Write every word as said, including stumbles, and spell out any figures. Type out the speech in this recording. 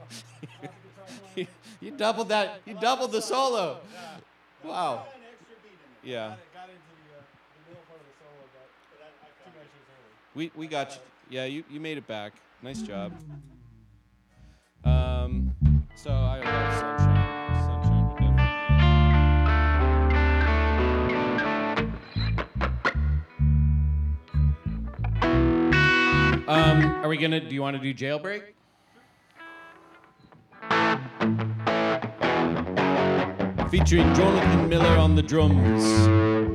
you, you doubled that. You doubled the solo. Wow. Yeah. We we got you. Yeah, you, you made it back. Nice job. Um, so I love Sunshine. Sunshine would definitely be. Um, are we gonna? Do you want to do Jailbreak? Featuring Jonathan Miller on the drums.